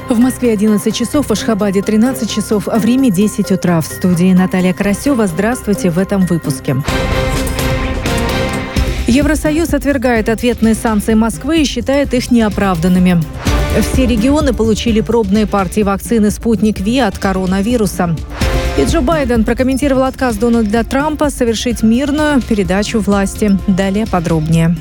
В Москве 11 часов, в Ашхабаде 13 часов, а в Риме 10 утра. В студии Наталья Карасева. Здравствуйте в этом выпуске. Евросоюз отвергает ответные санкции Москвы и считает их неоправданными. Все регионы получили пробные партии вакцины «Спутник Ви» от коронавируса. И Джо Байден прокомментировал отказ Дональда Трампа совершить мирную передачу власти. Далее подробнее.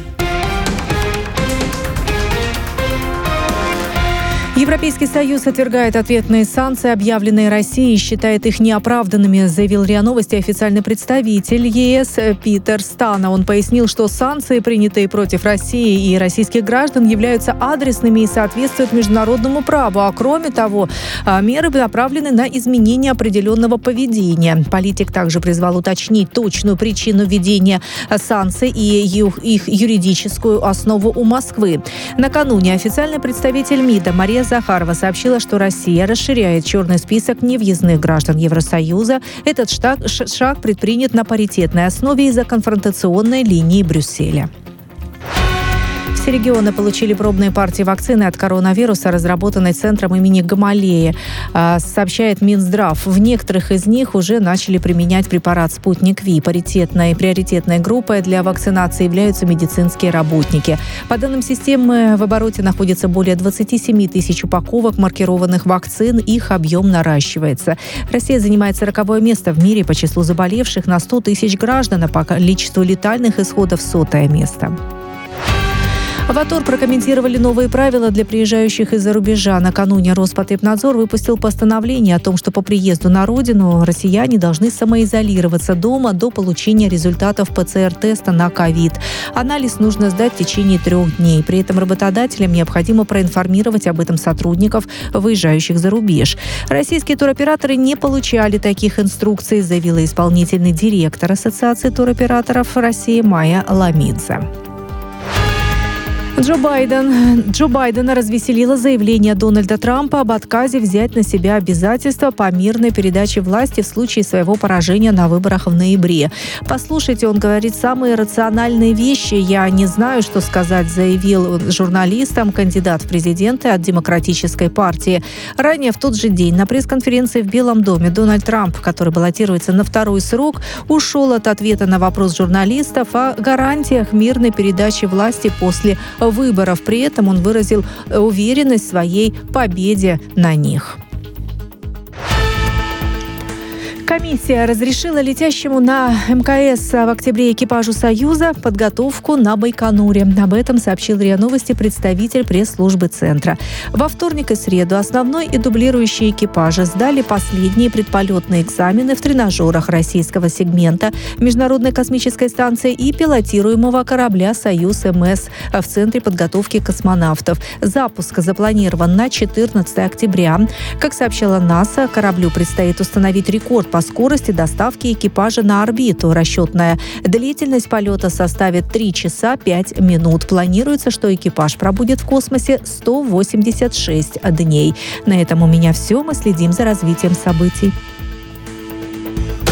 Европейский Союз отвергает ответные санкции, объявленные Россией, и считает их неоправданными, заявил РИА Новости официальный представитель ЕС Питер Стана. Он пояснил, что санкции, принятые против России и российских граждан, являются адресными и соответствуют международному праву. А кроме того, меры направлены на изменение определенного поведения. Политик также призвал уточнить точную причину введения санкций и их юридическую основу у Москвы. Накануне официальный представитель МИДа Мария Захарова сообщила, что Россия расширяет черный список невъездных граждан Евросоюза. Этот шаг предпринят на паритетной основе из-за конфронтационной линии Брюсселя. Все регионы получили пробные партии вакцины от коронавируса, разработанной центром имени Гамалеи, сообщает Минздрав. В некоторых из них уже начали применять препарат «Спутник Ви». Паритетной и приоритетной группой для вакцинации являются медицинские работники. По данным системы, в обороте находится более 27 тысяч упаковок маркированных вакцин. Их объем наращивается. Россия занимает 40-е место в мире по числу заболевших на 100 тысяч граждан, а по количеству летальных исходов 100-е место. В АТОР прокомментировали новые правила для приезжающих из-за рубежа. Накануне Роспотребнадзор выпустил постановление о том, что по приезду на родину россияне должны самоизолироваться дома до получения результатов ПЦР-теста на ковид. Анализ нужно сдать в течение 3 дней. При этом работодателям необходимо проинформировать об этом сотрудников, выезжающих за рубеж. Российские туроператоры не получали таких инструкций, заявила исполнительный директор Ассоциации туроператоров России Майя Ламидзе. Джо Байдена развеселило заявление Дональда Трампа об отказе взять на себя обязательства по мирной передаче власти в случае своего поражения на выборах в ноябре. «Послушайте, он говорит самые рациональные вещи. Я не знаю, что сказать», заявил журналистам кандидат в президенты от Демократической партии. Ранее в тот же день на пресс-конференции в Белом доме Дональд Трамп, который баллотируется на 2-й срок, ушел от ответа на вопрос журналистов о гарантиях мирной передачи власти после выборов. При этом он выразил уверенность в своей победе на них. Комиссия разрешила летящему на МКС в октябре экипажу «Союза» подготовку на Байконуре. Об этом сообщил РИА Новости представитель пресс-службы Центра. Во вторник и среду основной и дублирующие экипажи сдали последние предполетные экзамены в тренажерах российского сегмента Международной космической станции и пилотируемого корабля «Союз-МС» в Центре подготовки космонавтов. Запуск запланирован на 14 октября. Как сообщила НАСА, кораблю предстоит установить рекорд по скорости доставки экипажа на орбиту. Расчетная длительность полета составит 3 часа 5 минут. Планируется, что экипаж пробудет в космосе 186 дней. На этом у меня все. Мы следим за развитием событий.